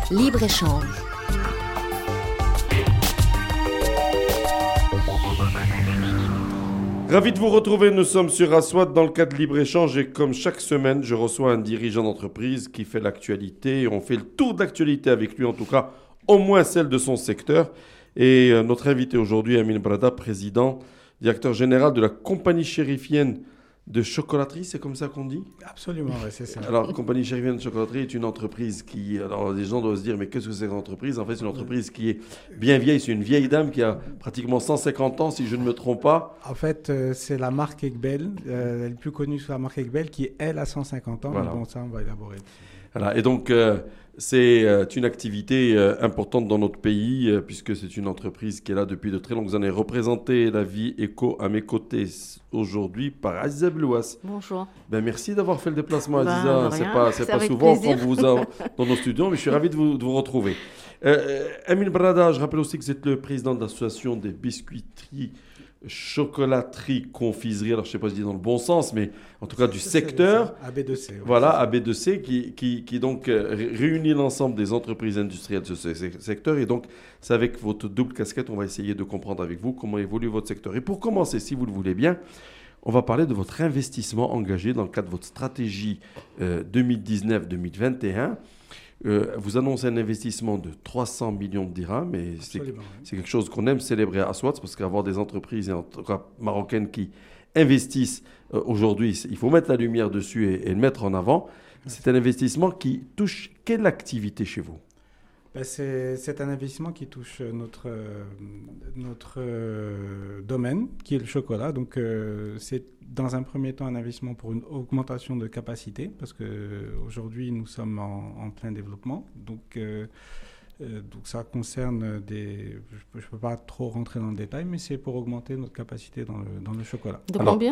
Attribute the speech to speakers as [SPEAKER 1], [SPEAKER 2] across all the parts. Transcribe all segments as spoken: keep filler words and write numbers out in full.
[SPEAKER 1] Libre-échange.
[SPEAKER 2] Ravi de vous retrouver, nous sommes sur Aswad dans le cadre de Libre-Échange et comme chaque semaine, je reçois un dirigeant d'entreprise qui fait l'actualité. On fait le tour d'actualité avec lui, en tout cas, au moins celle de son secteur. Et euh, notre invité aujourd'hui, Amin Brada, président, directeur général de la compagnie chérifienne de chocolaterie, c'est comme ça qu'on dit ?
[SPEAKER 3] Absolument, oui, c'est ça.
[SPEAKER 2] Alors, compagnie chérifienne de chocolaterie est une entreprise qui... Alors, les gens doivent se dire, mais qu'est-ce que c'est cette entreprise ? En fait, c'est une entreprise qui est bien vieille. C'est une vieille dame qui a pratiquement cent cinquante ans, si je ne me trompe pas.
[SPEAKER 3] En fait, euh, c'est la marque Egbel, euh, elle est plus connue sous la marque Egbel, qui, elle, a cent cinquante ans.
[SPEAKER 2] Voilà.
[SPEAKER 3] Mais bon, ça, on va élaborer.
[SPEAKER 2] Voilà. Et donc, euh, c'est euh, une activité euh, importante dans notre pays, euh, puisque c'est une entreprise qui est là depuis de très longues années. Représenter la vie éco à mes côtés aujourd'hui par Aziza Belouas.
[SPEAKER 1] Bonjour.
[SPEAKER 2] Ben, merci d'avoir fait le déplacement,
[SPEAKER 1] Ben,
[SPEAKER 2] Aziza.
[SPEAKER 1] de
[SPEAKER 2] C'est
[SPEAKER 1] rien.
[SPEAKER 2] pas, c'est
[SPEAKER 1] C'est
[SPEAKER 2] pas
[SPEAKER 1] avec
[SPEAKER 2] souvent
[SPEAKER 1] plaisir.
[SPEAKER 2] qu'on vous a dans nos studios, mais je suis ravi de vous, de vous retrouver. Euh, Amin Brada, je rappelle aussi que vous êtes le président de l'association des biscuiteries, chocolaterie, confiserie. Alors, je ne sais pas si je dis dans le bon sens, mais en tout cas du secteur.
[SPEAKER 3] A B deux C. Ouais,
[SPEAKER 2] Voilà, A B deux C qui, qui, qui donc euh, ré- réunit l'ensemble des entreprises industrielles de ce se- secteur. Et donc, c'est avec votre double casquette, on va essayer de comprendre avec vous comment évolue votre secteur. Et pour commencer, si vous le voulez bien, on va parler de votre investissement engagé dans le cadre de votre stratégie euh, deux mille dix-neuf deux mille vingt et un. Euh, vous annoncez un investissement de trois cents millions de dirhams et c'est,
[SPEAKER 3] Absolument, oui.
[SPEAKER 2] c'est quelque chose qu'on aime célébrer à Aswad parce qu'avoir des entreprises, et en tout cas marocaines, qui investissent euh, aujourd'hui, c'est- il faut mettre la lumière dessus et, et le mettre en avant. C'est un investissement qui touche quelle activité chez vous ?
[SPEAKER 3] Ben, c'est, c'est un investissement qui touche notre, euh, notre euh, domaine, qui est le chocolat. Donc, euh, c'est dans un premier temps un investissement pour une augmentation de capacité, parce qu'aujourd'hui, nous sommes en, en plein développement. Donc, euh, euh, donc, ça concerne des... Je ne peux pas trop rentrer dans le détail, mais c'est pour augmenter notre capacité dans le, dans le chocolat.
[SPEAKER 1] De
[SPEAKER 2] Alors-
[SPEAKER 1] combien ?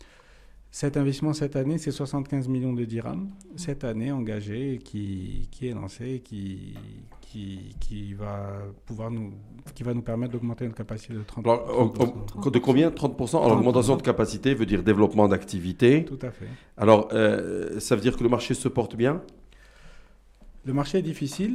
[SPEAKER 3] Cet investissement cette année, c'est soixante-quinze millions de dirhams. Cette année engagé, qui, qui est lancé, qui, qui, qui, va pouvoir nous, qui va nous permettre d'augmenter notre capacité de trente pour cent.
[SPEAKER 2] Alors, au- au- de combien ? trente pour cent. Alors, l'augmentation de capacité veut dire développement d'activité.
[SPEAKER 3] Tout à fait.
[SPEAKER 2] Alors, euh, ça veut dire que le marché se porte bien ?
[SPEAKER 3] Le marché est difficile,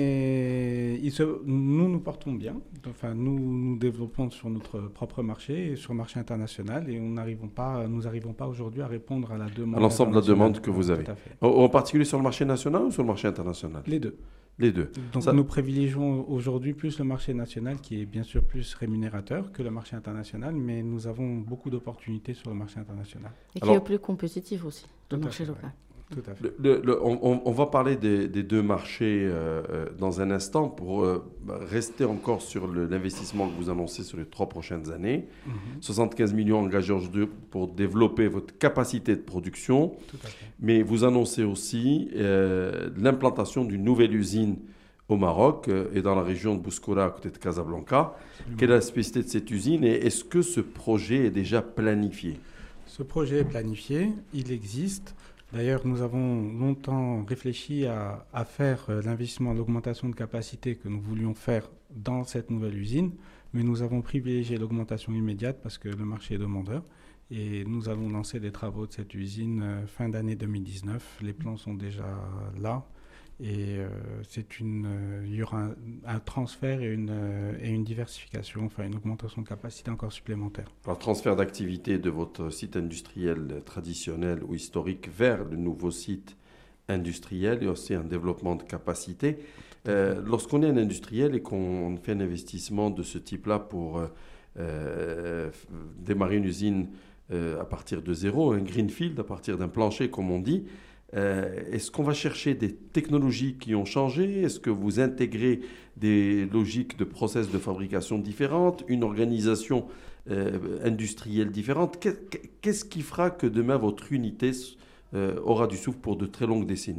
[SPEAKER 3] mais il se, nous nous portons bien. Enfin, nous nous développons sur notre propre marché et sur le marché international, et on n'arrivons pas, nous n'arrivons pas aujourd'hui à répondre à la demande.
[SPEAKER 2] À l'ensemble de la
[SPEAKER 3] internationale.
[SPEAKER 2] demande que vous avez.
[SPEAKER 3] Tout à fait.
[SPEAKER 2] En, en particulier sur le marché national ou sur le marché international ?
[SPEAKER 3] Les deux.
[SPEAKER 2] Les deux.
[SPEAKER 3] Donc
[SPEAKER 2] Ça-
[SPEAKER 3] nous privilégions aujourd'hui plus le marché national, qui est bien sûr plus rémunérateur que le marché international, mais nous avons beaucoup d'opportunités sur le marché international.
[SPEAKER 1] Et qui
[SPEAKER 2] Alors-
[SPEAKER 1] est plus compétitif aussi, le
[SPEAKER 3] Tout à
[SPEAKER 1] marché
[SPEAKER 3] fait,
[SPEAKER 1] local.
[SPEAKER 3] Tout à fait.
[SPEAKER 2] Le- le- le- on, on- on va parler des, des deux marchés euh, euh, dans un instant pour euh, bah, rester encore sur le- l'investissement que vous annoncez sur les trois prochaines années.
[SPEAKER 3] Mhm.
[SPEAKER 2] soixante-quinze millions engagés aujourd'hui pour développer votre capacité de production,
[SPEAKER 3] Tout à fait.
[SPEAKER 2] mais vous annoncez aussi euh, l'implantation d'une nouvelle usine au Maroc euh, et dans la région de Bouskoura à côté de Casablanca. Quelle est la spécificité de cette usine et est-ce que ce projet est déjà planifié ?
[SPEAKER 3] Ce projet est planifié, il existe. D'ailleurs, nous avons longtemps réfléchi à, à faire euh, l'investissement, l'augmentation de capacité que nous voulions faire dans cette nouvelle usine, mais nous avons privilégié l'augmentation immédiate parce que le marché est demandeur. Et nous allons lancer des travaux de cette usine euh, fin d'année deux mille dix-neuf. Les plans sont déjà là. Et euh, c'est une, euh, il y aura un, un transfert et une, euh, et une diversification, enfin une augmentation de capacité encore supplémentaire.
[SPEAKER 2] Alors, transfert d'activité de votre site industriel traditionnel ou historique vers le nouveau site industriel et aussi un développement de capacité. Euh, lorsqu'on est un industriel et qu'on fait un investissement de ce type-là pour euh, euh, f- démarrer une usine euh, à partir de zéro, un greenfield, à partir d'un plancher, comme on dit, euh, est-ce qu'on va chercher des technologies qui ont changé ? Est-ce que vous intégrez des logiques de process de fabrication différentes, une organisation euh, industrielle différente ? Qu'est- Qu'est-ce qui fera que demain votre unité euh, aura du souffle pour de très longues décennies ?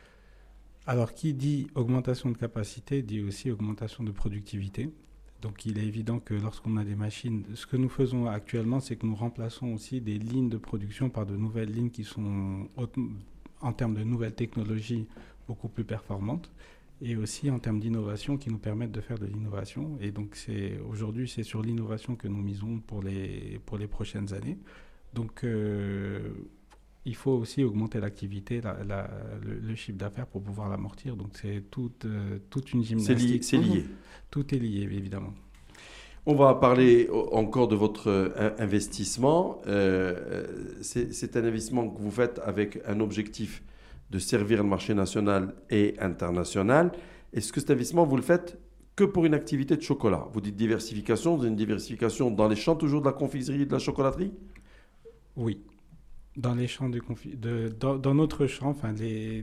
[SPEAKER 3] Alors, qui dit augmentation de capacité dit aussi augmentation de productivité. Donc, il est évident que lorsqu'on a des machines, ce que nous faisons actuellement, c'est que nous remplaçons aussi des lignes de production par de nouvelles lignes qui sont, haute- en termes de nouvelles technologies, beaucoup plus performantes, et aussi en termes d'innovation qui nous permettent de faire de l'innovation. Et donc, c'est, aujourd'hui, c'est sur l'innovation que nous misons pour les, pour les prochaines années. Donc, euh, il faut aussi augmenter l'activité, la, la, le, le chiffre d'affaires pour pouvoir l'amortir. Donc c'est toute, euh, toute une gymnastique.
[SPEAKER 2] C'est lié. C'est lié.
[SPEAKER 3] Tout est lié, évidemment.
[SPEAKER 2] On va parler encore de votre euh, investissement. Euh, c'est, c'est un investissement que vous faites avec un objectif de servir le marché national et international. Est-ce que cet investissement, vous le faites que pour une activité de chocolat? Vous dites diversification, vous avez une diversification dans les champs toujours de la confiserie et de la chocolaterie?
[SPEAKER 3] Oui. Dans les champs de, confi- de dans, dans notre champ, enfin les,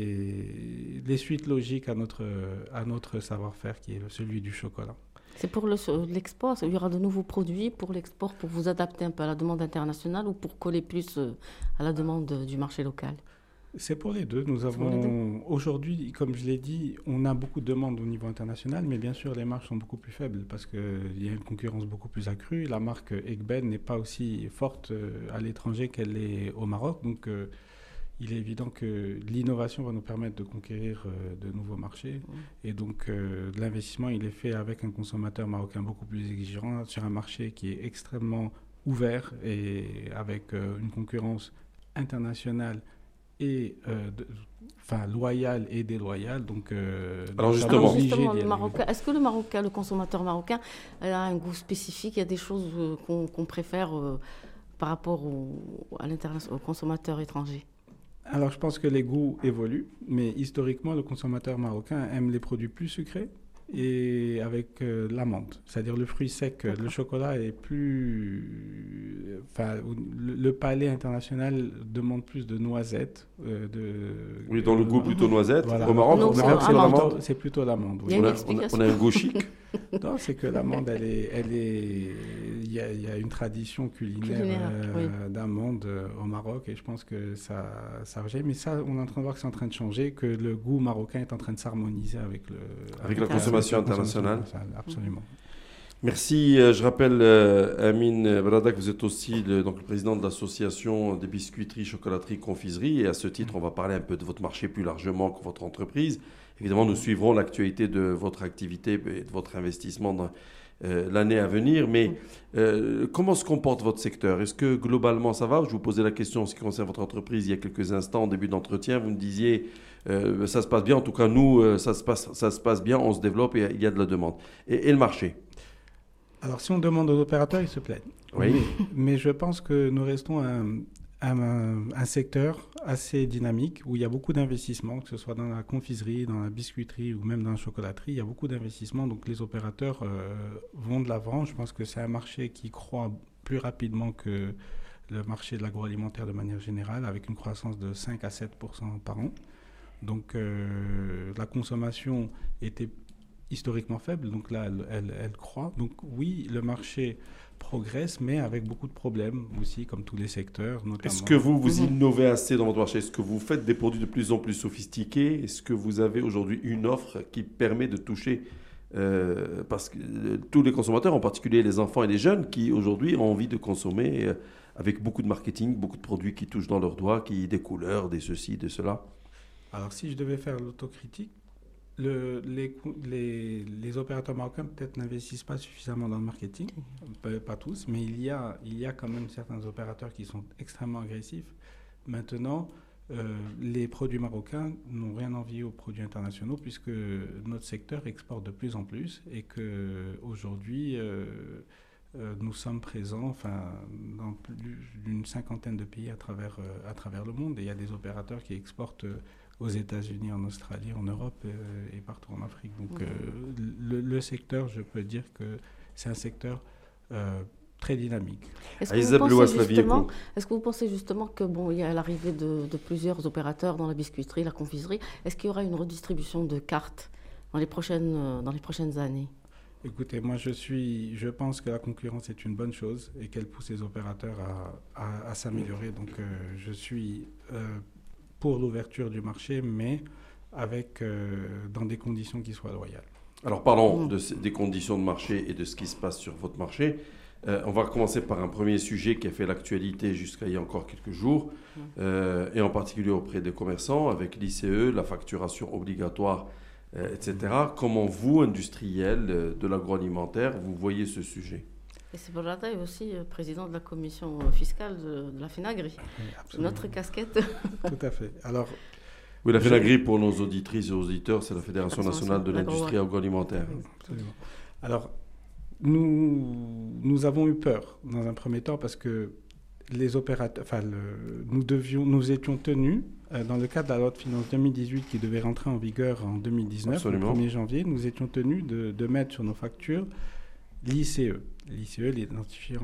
[SPEAKER 3] les, les suites logiques à notre, à notre savoir-faire qui est celui du chocolat.
[SPEAKER 1] C'est pour le, l'export, il y aura de nouveaux produits pour l'export, pour vous adapter un peu à la demande internationale ou pour coller plus à la demande du marché local?
[SPEAKER 3] C'est pour les deux. Nous avons aujourd'hui, comme je l'ai dit, on a beaucoup de demandes au niveau international, mais bien sûr les marges sont beaucoup plus faibles parce qu'il y a une concurrence beaucoup plus accrue. La marque Egben n'est pas aussi forte à l'étranger qu'elle est au Maroc, donc euh, il est évident que l'innovation va nous permettre de conquérir euh, de nouveaux marchés. Mmh. Et donc euh, l'investissement, il est fait avec un consommateur marocain beaucoup plus exigeant sur un marché qui est extrêmement ouvert et avec euh, une concurrence internationale et euh, de, enfin loyal et déloyal. Donc, euh,
[SPEAKER 2] alors justement,
[SPEAKER 1] alors justement le Marocain, est-ce que le Marocain, le consommateur marocain, a un goût spécifique? Il y a des choses euh, qu'on, qu'on préfère euh, par rapport au, à au consommateur étranger?
[SPEAKER 3] Alors, je pense que les goûts évoluent, mais historiquement, le consommateur marocain aime les produits plus sucrés et avec euh, l'amande, c'est-à-dire le fruit sec. D'accord. Le chocolat est plus... Enfin, le, le palais international demande plus de noisettes. Euh, de,
[SPEAKER 2] oui, dans le goût plutôt noisette.
[SPEAKER 3] Voilà.
[SPEAKER 2] Au Maroc,
[SPEAKER 1] non,
[SPEAKER 2] au
[SPEAKER 1] Maroc
[SPEAKER 2] c'est, c'est l'amande.
[SPEAKER 3] C'est plutôt l'amande. Oui.
[SPEAKER 1] Il y a une
[SPEAKER 2] on, a,
[SPEAKER 1] explication.
[SPEAKER 2] on, a, on a un goût chic.
[SPEAKER 3] Non, c'est que l'amande, elle est, elle est, il y a, il y a une tradition culinaire, culinaire euh, oui. d'amande euh, au Maroc, et je pense que ça, ça revient. Mais ça, on est en train de voir que c'est en train de changer, que le goût marocain est en train de s'harmoniser avec le,
[SPEAKER 2] avec, avec la consommation avec internationale.
[SPEAKER 3] internationale. Absolument.
[SPEAKER 2] Merci. Je rappelle, euh, Amine Brada, que vous êtes aussi le, donc, le président de l'association des biscuiteries, chocolateries, confiseries. Et à ce titre, on va parler un peu de votre marché plus largement que votre entreprise. Évidemment, nous suivrons l'actualité de votre activité et de votre investissement dans euh, l'année à venir. Mais euh, comment se comporte votre secteur? Est-ce que globalement ça va? Je vous posais la question en ce qui concerne votre entreprise il y a quelques instants, au début d'entretien. Vous me disiez euh, ça se passe bien. En tout cas, nous, euh, ça, se passe, ça se passe bien. On se développe et il y a de la demande. Et, et le marché?
[SPEAKER 3] Alors, si on demande aux opérateurs, ils se plaignent.
[SPEAKER 2] Oui.
[SPEAKER 3] Mais, mais je pense que nous restons un, un, un secteur assez dynamique où il y a beaucoup d'investissements, que ce soit dans la confiserie, dans la biscuiterie ou même dans la chocolaterie. Il y a beaucoup d'investissements, donc les opérateurs euh, vont de l'avant. Je pense que c'est un marché qui croît plus rapidement que le marché de l'agroalimentaire de manière générale, avec une croissance de cinq à sept pour cent par an. Donc, euh, la consommation était historiquement faible, donc là, elle, elle, elle croît. Donc oui, le marché progresse, mais avec beaucoup de problèmes aussi, comme tous les secteurs, notamment.
[SPEAKER 2] Est-ce que vous, vous innovez assez dans votre marché? Est-ce que vous faites des produits de plus en plus sophistiqués? Est-ce que vous avez aujourd'hui une offre qui permet de toucher euh, parce que euh, tous les consommateurs, en particulier les enfants et les jeunes, qui aujourd'hui ont envie de consommer euh, avec beaucoup de marketing, beaucoup de produits qui touchent dans leurs doigts, qui des couleurs, des ceci, de cela?
[SPEAKER 3] Alors si je devais faire l'autocritique, Le, les, les, les opérateurs marocains peut-être n'investissent pas suffisamment dans le marketing, pas, pas tous, mais il y, a, il y a quand même certains opérateurs qui sont extrêmement agressifs. Maintenant, euh, les produits marocains n'ont rien envié aux produits internationaux puisque notre secteur exporte de plus en plus et qu'aujourd'hui, euh, euh, nous sommes présents enfin, dans plus d'une cinquantaine de pays à travers, euh, à travers le monde. Et il y a des opérateurs qui exportent euh, aux États-Unis, en Australie, en Europe euh, et partout en Afrique. Donc euh, le, le secteur, je peux dire que c'est un secteur euh, très dynamique.
[SPEAKER 1] Est-ce que, vous pensez justement, est-ce que vous pensez justement que bon, il y a l'arrivée de, de plusieurs opérateurs dans la biscuiterie, la confiserie, est-ce qu'il y aura une redistribution de cartes dans les prochaines, dans les prochaines années?
[SPEAKER 3] Écoutez, moi je suis, je pense que la concurrence est une bonne chose et qu'elle pousse les opérateurs à, à, à s'améliorer. Donc euh, je suis euh, pour l'ouverture du marché, mais avec, euh, dans des conditions qui soient loyales.
[SPEAKER 2] Alors parlons de ces, des conditions de marché et de ce qui se passe sur votre marché. Euh, on va commencer par un premier sujet qui a fait l'actualité jusqu'à il y a encore quelques jours, euh, et en particulier auprès des commerçants, avec l'I C E, la facturation obligatoire, euh, et cetera. Comment vous, industriels de l'agroalimentaire, vous voyez ce sujet?
[SPEAKER 1] Et c'est Borrata est aussi président de la commission fiscale de, de la FENAGRI. Oui, notre casquette.
[SPEAKER 3] Tout à fait. Alors,
[SPEAKER 2] oui, la FENAGRI, pour nos auditrices et auditeurs, c'est la Fédération nationale de l'industrie agroalimentaire.
[SPEAKER 3] Absolument. Alors, nous, nous avons eu peur dans un premier temps parce que les opérateurs, enfin, le, nous, devions, nous étions tenus, euh, dans le cadre de la loi de finances deux mille dix-huit qui devait rentrer en vigueur en deux mille dix-neuf, Absolument. Le premier janvier, nous étions tenus de, de mettre sur nos factures l'I C E. L'I C E, l'identifiant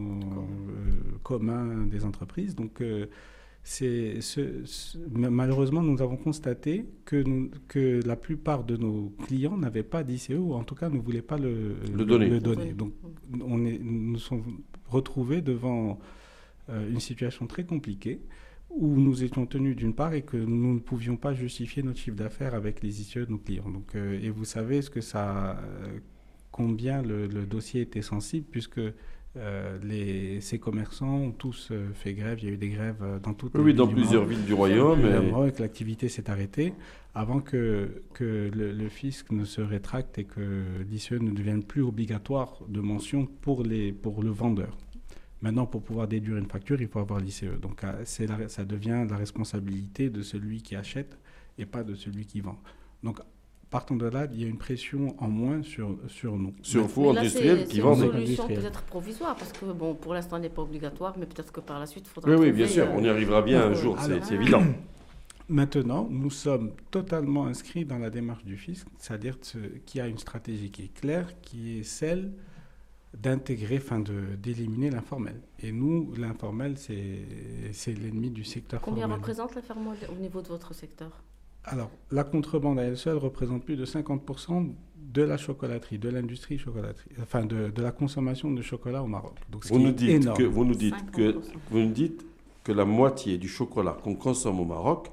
[SPEAKER 3] euh, commun des entreprises. Donc, euh, c'est, ce, ce, malheureusement, nous avons constaté que, nous, que la plupart de nos clients n'avaient pas d'I C E, ou en tout cas ne voulaient pas le,
[SPEAKER 2] le, le donner.
[SPEAKER 3] Le donner. Donc, on est, nous nous sommes retrouvés devant euh, une situation très compliquée, où nous étions tenus d'une part et que nous ne pouvions pas justifier notre chiffre d'affaires avec les I C E de nos clients. Donc, euh, et vous savez ce que ça... Euh, combien le, le dossier était sensible, puisque euh, les, ces commerçants ont tous euh, fait grève. Il y a eu des grèves dans toutes
[SPEAKER 2] oui,
[SPEAKER 3] les
[SPEAKER 2] oui, dans plusieurs Maroc, villes du Royaume.
[SPEAKER 3] Et... que l'activité s'est arrêtée avant que, que le, le fisc ne se rétracte et que l'I C E ne devienne plus obligatoire de mention pour, les, pour le vendeur. Maintenant, pour pouvoir déduire une facture, il faut avoir l'I C E. Donc, c'est la, ça devient la responsabilité de celui qui achète et pas de celui qui vend. Donc, partant de là, il y a une pression en moins sur, sur nous.
[SPEAKER 2] Sur vous, industriels, qui vendent.
[SPEAKER 1] C'est une solution peut-être provisoire, parce que, bon, pour l'instant, elle n'est pas obligatoire, mais peut-être que par la suite, il faudra...
[SPEAKER 2] Oui,
[SPEAKER 1] trouver,
[SPEAKER 2] oui, bien sûr,
[SPEAKER 1] euh...
[SPEAKER 2] on y arrivera bien euh, un jour, alors, c'est, c'est évident.
[SPEAKER 3] Maintenant, nous sommes totalement inscrits dans la démarche du fisc, c'est-à-dire qu'il y a une stratégie qui est claire, qui est celle d'intégrer, enfin de, d'éliminer l'informel. Et nous, l'informel, c'est, c'est l'ennemi du secteur
[SPEAKER 1] Combien
[SPEAKER 3] formel.
[SPEAKER 1] Combien représente l'informel au niveau de votre secteur ?
[SPEAKER 3] Alors, la contrebande à elle seule représente plus de cinquante pour cent de la chocolaterie, de l'industrie chocolaterie, enfin de, de la consommation de chocolat au Maroc. Donc,
[SPEAKER 2] vous, nous dites que, vous, nous dites que, vous nous dites que la moitié du chocolat qu'on consomme au Maroc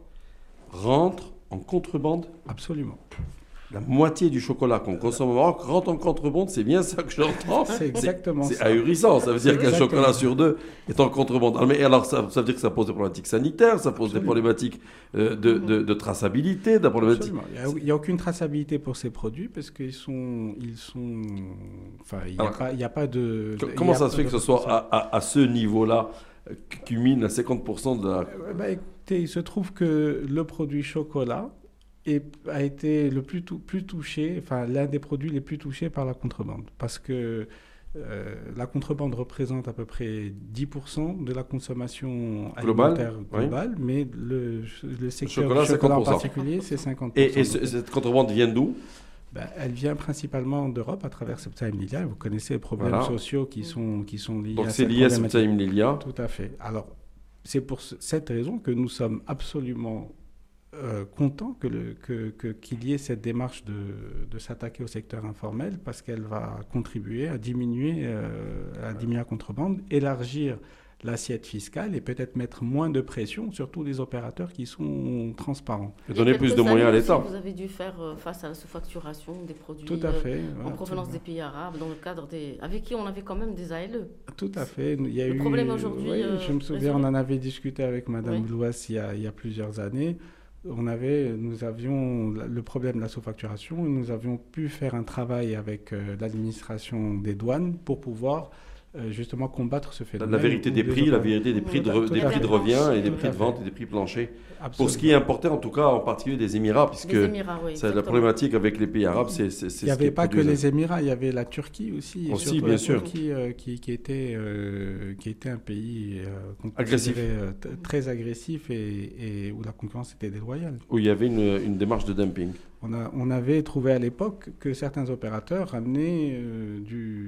[SPEAKER 2] rentre en contrebande ?
[SPEAKER 3] Absolument.
[SPEAKER 2] La moitié du chocolat qu'on consomme au Maroc rentre en contrebande, c'est bien ça que j'entends.
[SPEAKER 3] C'est exactement
[SPEAKER 2] c'est,
[SPEAKER 3] ça.
[SPEAKER 2] C'est ahurissant, ça veut dire
[SPEAKER 3] c'est
[SPEAKER 2] qu'un chocolat sur deux est en contrebande. Alors, mais alors ça, ça veut dire que ça pose des problématiques sanitaires, ça pose Absolument. Des problématiques euh, de, de, de traçabilité, de problématique...
[SPEAKER 3] Il n'y a, a aucune traçabilité pour ces produits parce qu'ils sont... Ils sont enfin, il n'y a, a pas de...
[SPEAKER 2] Comment ça se fait que ce soit à, à, à ce niveau-là qui mine à cinquante pour cent de la...
[SPEAKER 3] Euh, bah, écoutez, il se trouve que le produit chocolat et a été le plus, tou- plus touché, enfin l'un des produits les plus touchés par la contrebande. Parce que euh, la contrebande représente à peu près dix pour cent de la consommation
[SPEAKER 2] global,
[SPEAKER 3] alimentaire globale, oui. mais le, le secteur
[SPEAKER 2] chocolat,
[SPEAKER 3] du chocolat en particulier, c'est cinquante pour cent.
[SPEAKER 2] Et, et ce, cette contrebande vient d'où ?
[SPEAKER 3] Ben, elle vient principalement d'Europe à travers Septime Lilia. Vous connaissez les problèmes voilà. sociaux qui sont, qui sont liés
[SPEAKER 2] Donc
[SPEAKER 3] à
[SPEAKER 2] c'est lié à Septime Lilia.
[SPEAKER 3] Tout à fait. Alors, c'est pour ce, cette raison que nous sommes absolument euh, contents que le, que, que, qu'il y ait cette démarche de, de s'attaquer au secteur informel parce qu'elle va contribuer à diminuer, euh, à diminuer la contrebande, élargir l'assiette fiscale et peut-être mettre moins de pression sur tous les opérateurs qui sont transparents.
[SPEAKER 2] Et donner plus de moyens à l'État.
[SPEAKER 1] Vous avez dû faire face à la sous-facturation des produits
[SPEAKER 3] Tout à fait,
[SPEAKER 1] euh, en ouais, provenance absolument. Des pays arabes, dans le cadre des... avec qui on avait quand même des A L E.
[SPEAKER 3] Tout à fait. Il y a
[SPEAKER 1] le
[SPEAKER 3] eu...
[SPEAKER 1] problème aujourd'hui...
[SPEAKER 3] Oui,
[SPEAKER 1] euh,
[SPEAKER 3] je me souviens, on en avait discuté avec Mme oui. Blouas il y, a, il y a plusieurs années. On avait, nous avions le problème de la sous-facturation et nous avions pu faire un travail avec euh, l'administration des douanes pour pouvoir... Euh, justement combattre ce phénomène.
[SPEAKER 2] La vérité des prix, la vérité des prix de, re, des prix de revient et des prix de vente et des prix planchers. Absolument. Pour ce qui est importé, en tout cas, en particulier des Émirats, puisque des Émirats, oui, c'est la problématique avec les pays arabes, c'est, c'est, c'est
[SPEAKER 3] il n'y avait pas que les Émirats, il y avait la Turquie aussi.
[SPEAKER 2] Aussi, bien
[SPEAKER 3] la
[SPEAKER 2] sûr.
[SPEAKER 3] Turquie euh, qui, qui, était, euh, qui était un pays euh,
[SPEAKER 2] agressif.
[SPEAKER 3] Euh, t- très agressif et, et où la concurrence était déloyale.
[SPEAKER 2] Où il y avait une, une démarche de dumping.
[SPEAKER 3] On, a, on avait trouvé à l'époque que certains opérateurs ramenaient euh,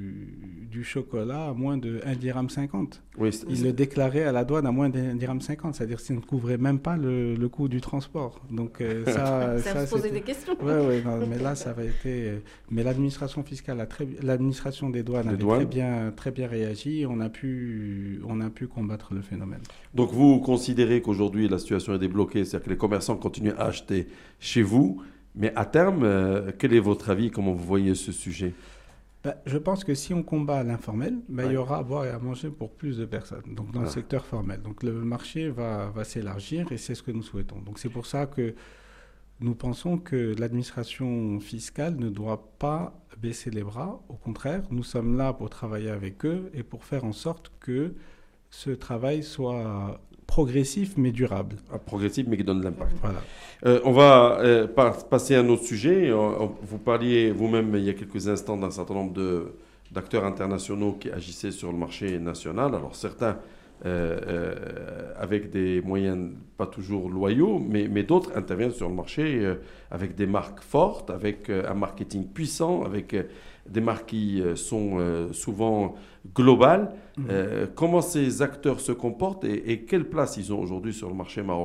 [SPEAKER 3] du, du chocolat à moins de un dirham cinquante.
[SPEAKER 2] Oui,
[SPEAKER 3] Ils le déclaraient à la douane à moins d'un dirham cinquante, c'est-à-dire qu'ils ne couvraient même pas le, le coût du transport. Donc euh, ça,
[SPEAKER 1] ça, ça se posait des questions.
[SPEAKER 3] Oui, oui, non, mais là ça avait été. Mais l'administration fiscale, a très... l'administration des douanes
[SPEAKER 2] Les
[SPEAKER 3] avait
[SPEAKER 2] douanes.
[SPEAKER 3] très bien, très bien réagi. On a pu, on a pu combattre le phénomène.
[SPEAKER 2] Donc vous considérez qu'aujourd'hui la situation est débloquée, c'est-à-dire que les commerçants continuent à acheter chez vous. Mais à terme, euh, quel est votre avis? Comment vous voyez ce sujet?
[SPEAKER 3] Ben, je pense que si on combat l'informel, ben,
[SPEAKER 2] ouais.
[SPEAKER 3] il y aura à boire et à manger pour plus de personnes, donc dans ah. le secteur formel. Donc le marché va, va s'élargir et c'est ce que nous souhaitons. Donc c'est pour ça que nous pensons que l'administration fiscale ne doit pas baisser les bras. Au contraire, nous sommes là pour travailler avec eux et pour faire en sorte que ce travail soit progressif mais durable.
[SPEAKER 2] Ah, progressif mais qui donne de l'impact.
[SPEAKER 3] Voilà.
[SPEAKER 2] Euh, on va euh, par, passer à un autre sujet. Euh, vous parliez vous-même il y a quelques instants d'un certain nombre de, d'acteurs internationaux qui agissaient sur le marché national. Alors certains euh, euh, avec des moyens pas toujours loyaux, mais, mais d'autres interviennent sur le marché euh, avec des marques fortes, avec euh, un marketing puissant, avec euh, des marques qui euh, sont euh, souvent globales. Mmh. Euh, comment ces acteurs se comportent et, et quelle place ils ont aujourd'hui sur le marché marocain ?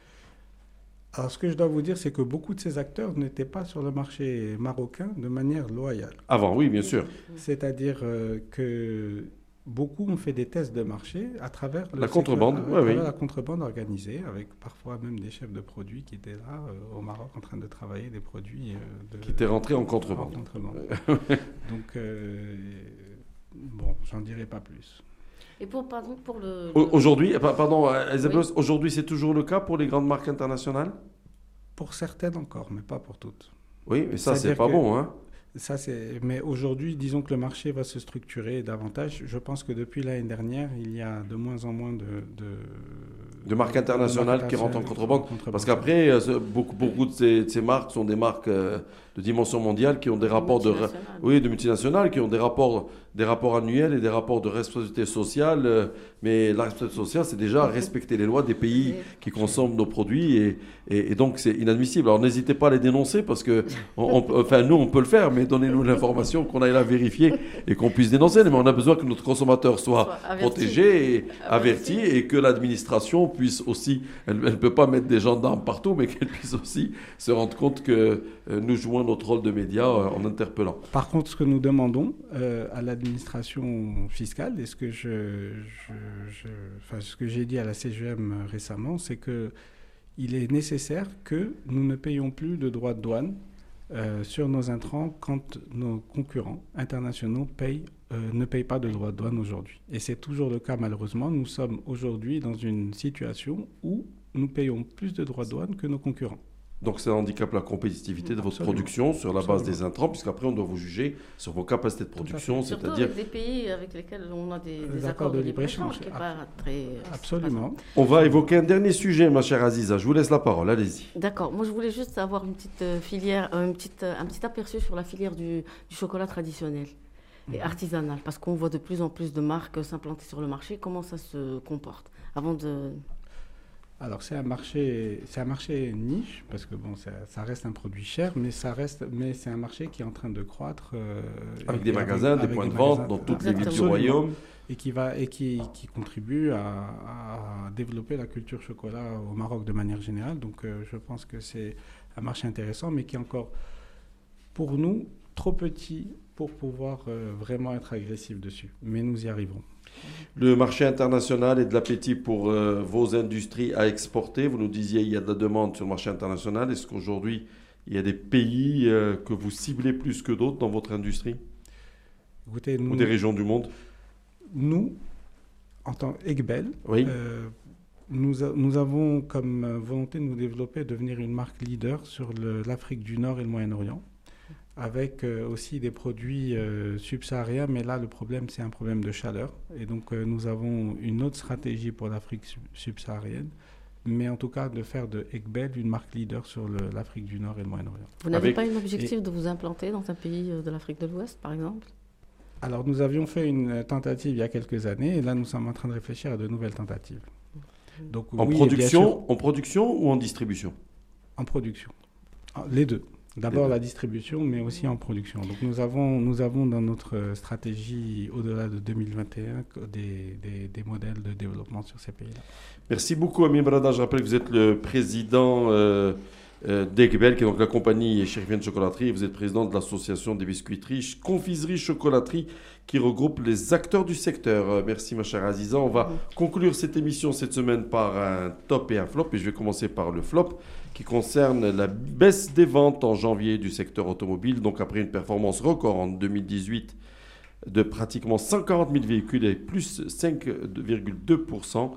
[SPEAKER 3] Alors, ce que je dois vous dire, c'est que beaucoup de ces acteurs n'étaient pas sur le marché marocain de manière loyale.
[SPEAKER 2] Avant, oui, bien sûr.
[SPEAKER 3] C'est-à-dire euh, que beaucoup ont fait des tests de marché à travers le
[SPEAKER 2] la
[SPEAKER 3] secteur,
[SPEAKER 2] contrebande,
[SPEAKER 3] à
[SPEAKER 2] ouais,
[SPEAKER 3] travers
[SPEAKER 2] oui.
[SPEAKER 3] la contrebande organisée, avec parfois même des chefs de produits qui étaient là euh, au Maroc en train de travailler des produits euh, de,
[SPEAKER 2] qui étaient rentrés en contrebande.
[SPEAKER 3] En contrebande. Donc, euh, bon, j'en dirai pas plus.
[SPEAKER 1] Et pour, pardon, pour le...
[SPEAKER 2] Aujourd'hui, pardon, Elisabeth,
[SPEAKER 1] oui.
[SPEAKER 2] Aujourd'hui, c'est toujours le cas pour les grandes marques internationales ?
[SPEAKER 3] Pour certaines encore, mais pas pour toutes.
[SPEAKER 2] Oui, mais ça, c'est pas bon, hein ?
[SPEAKER 3] Ça, c'est... Mais aujourd'hui, disons que le marché va se structurer davantage. Je pense que depuis l'année dernière, il y a de moins en moins de... De,
[SPEAKER 2] de marques internationales qui rentrent en contrebande. Parce qu'après, beaucoup, beaucoup de, ces, de ces marques sont des marques euh, de dimension mondiale qui ont des rapports de... Oui, de multinationales, qui ont des rapports, des rapports annuels et des rapports de responsabilité sociale. Euh, mais la responsabilité sociale, c'est déjà respecter les lois des pays qui consomment nos produits. Et, et, et donc, c'est inadmissible. Alors, n'hésitez pas à les dénoncer parce que... On, on, enfin, nous, on peut le faire, mais donnez-nous l'information, qu'on aille la vérifier et qu'on puisse dénoncer. Mais on a besoin que notre consommateur soit, soit averti. protégé et averti, averti et que l'administration puisse aussi, elle ne peut pas mettre des gendarmes partout, mais qu'elle puisse aussi se rendre compte que euh, nous jouons notre rôle de médias euh, en interpellant.
[SPEAKER 3] Par contre, ce que nous demandons euh, à l'administration fiscale, et ce que, je, je, je, enfin, ce que j'ai dit à la C G M récemment, c'est qu'il est nécessaire que nous ne payions plus de droits de douane Euh, sur nos intrants quand nos concurrents internationaux payent, euh, ne payent pas de droits de douane aujourd'hui. Et c'est toujours le cas malheureusement. Nous sommes aujourd'hui dans une situation où nous payons plus de droits de douane que nos concurrents.
[SPEAKER 2] Donc ça handicape la compétitivité de votre Absolument. production sur la base Absolument. des intrants, puisqu'après on doit vous juger sur vos capacités de production,
[SPEAKER 1] c'est-à-dire... Surtout avec des pays avec lesquels on a des, des accords de libre-échange, qui n'est pas très...
[SPEAKER 3] Absolument.
[SPEAKER 2] On va évoquer un dernier sujet, ma chère Aziza. Je vous laisse la parole, allez-y.
[SPEAKER 1] D'accord. Moi, je voulais juste avoir une petite filière, une petite, un petit aperçu sur la filière du, du chocolat traditionnel et mmh. artisanal, parce qu'on voit de plus en plus de marques s'implanter sur le marché. Comment ça se comporte avant de...
[SPEAKER 3] Alors c'est un marché, c'est un marché niche parce que bon, ça, ça reste un produit cher, mais ça reste, mais c'est un marché qui est en train de croître euh,
[SPEAKER 2] avec des magasins, avec, des points de vente dans toutes les villes du royaume
[SPEAKER 3] et qui va et qui, qui contribue à, à développer la culture chocolat au Maroc de manière générale. Donc euh, je pense que c'est un marché intéressant, mais qui est encore pour nous trop petit pour pouvoir euh, vraiment être agressif dessus. Mais nous y arriverons.
[SPEAKER 2] Le marché international et de l'appétit pour euh, vos industries à exporter. Vous nous disiez il y a de la demande sur le marché international. Est-ce qu'aujourd'hui, il y a des pays euh, que vous ciblez plus que d'autres dans votre industrie ?
[SPEAKER 3] Écoutez, nous,
[SPEAKER 2] ou des régions du monde ?
[SPEAKER 3] Nous, en tant qu'Egbel,
[SPEAKER 2] oui.
[SPEAKER 3] euh, nous, a, nous avons comme volonté de nous développer, devenir une marque leader sur le, l'Afrique du Nord et le Moyen-Orient, avec euh, aussi des produits euh, subsahariens, mais là le problème c'est un problème de chaleur, et donc euh, nous avons une autre stratégie pour l'Afrique sub- subsaharienne, mais en tout cas de faire de Egbel une marque leader sur le, l'Afrique du Nord et le Moyen-Orient.
[SPEAKER 1] Vous n'avez avec... pas un objectif et... de vous implanter dans un pays de l'Afrique de l'Ouest par exemple ?
[SPEAKER 3] Alors nous avions fait une tentative il y a quelques années, et là nous sommes en train de réfléchir à de nouvelles tentatives.
[SPEAKER 2] Donc, en, oui, production, en production ou en distribution ?
[SPEAKER 3] En production, les deux. D'abord la distribution, mais aussi en production. Donc nous avons, nous avons dans notre stratégie, au-delà de deux mille vingt et un, des, des, des modèles de développement sur ces pays-là.
[SPEAKER 2] Merci beaucoup, Amir Brada. Je rappelle que vous êtes le président euh, euh, d'Egbel, qui est donc la compagnie Chérifienne Chocolaterie, et vous êtes président de l'association des biscuiteries, confiseries, chocolateries, qui regroupe les acteurs du secteur. Euh, merci, ma chère Aziza. On va conclure cette émission cette semaine par un top et un flop, et je vais commencer par le flop, qui concerne la baisse des ventes en janvier du secteur automobile. Donc après une performance record en deux mille dix-huit de pratiquement cent quarante mille véhicules et plus cinq virgule deux pour cent,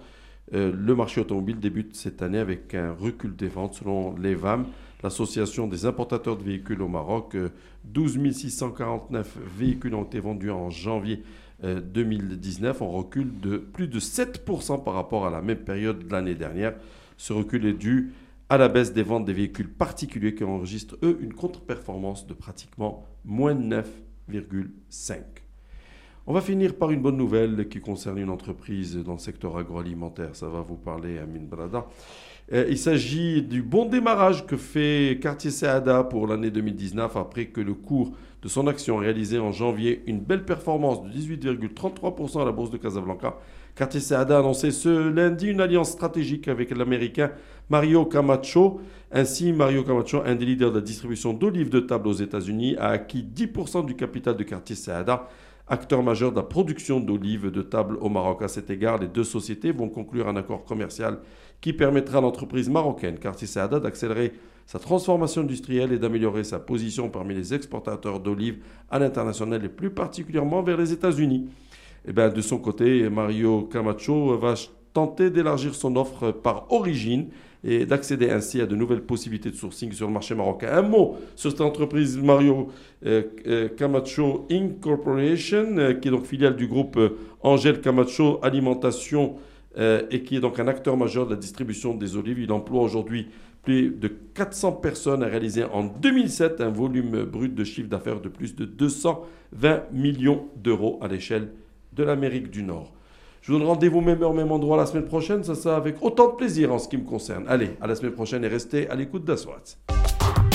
[SPEAKER 2] Euh, le marché automobile débute cette année avec un recul des ventes selon l'E V A M, l'association des importateurs de véhicules au Maroc. Euh, douze mille six cent quarante-neuf véhicules ont été vendus en janvier euh, deux mille dix-neuf, en recul de plus de sept pour cent par rapport à la même période de l'année dernière. Ce recul est dû à la baisse des ventes des véhicules particuliers qui enregistrent, eux, une contre-performance de pratiquement moins neuf virgule cinq. On va finir par une bonne nouvelle qui concerne une entreprise dans le secteur agroalimentaire. Ça va vous parler, Amine Brada. Euh, il s'agit du bon démarrage que fait Quartier Saada pour l'année deux mille dix-neuf après que le cours de son action réalisé en janvier une belle performance de dix-huit virgule trente-trois pour cent à la bourse de Casablanca. Quartier Saada a annoncé ce lundi une alliance stratégique avec l'Américain Mario Camacho. Ainsi, Mario Camacho, un des leaders de la distribution d'olives de table aux États-Unis, a acquis dix pour cent du capital de Quartier Saada, acteur majeur de la production d'olives de table au Maroc. À cet égard, les deux sociétés vont conclure un accord commercial qui permettra à l'entreprise marocaine Quartier Saada d'accélérer sa transformation industrielle et d'améliorer sa position parmi les exportateurs d'olives à l'international et plus particulièrement vers les États-Unis. Et bien, de son côté, Mario Camacho va tenter d'élargir son offre par origine et d'accéder ainsi à de nouvelles possibilités de sourcing sur le marché marocain. Un mot sur cette entreprise Mario euh, euh, Camacho Incorporation, euh, qui est donc filiale du groupe euh, Angel Camacho Alimentation euh, et qui est donc un acteur majeur de la distribution des olives. Il emploie aujourd'hui plus de quatre cents personnes, a réalisé en deux mille sept un volume brut de chiffre d'affaires de plus de deux cent vingt millions d'euros à l'échelle de l'Amérique du Nord. Je vous donne rendez-vous même heure, même endroit la semaine prochaine. Ça sera avec autant de plaisir en ce qui me concerne. Allez, à la semaine prochaine et restez à l'écoute d'Aswat.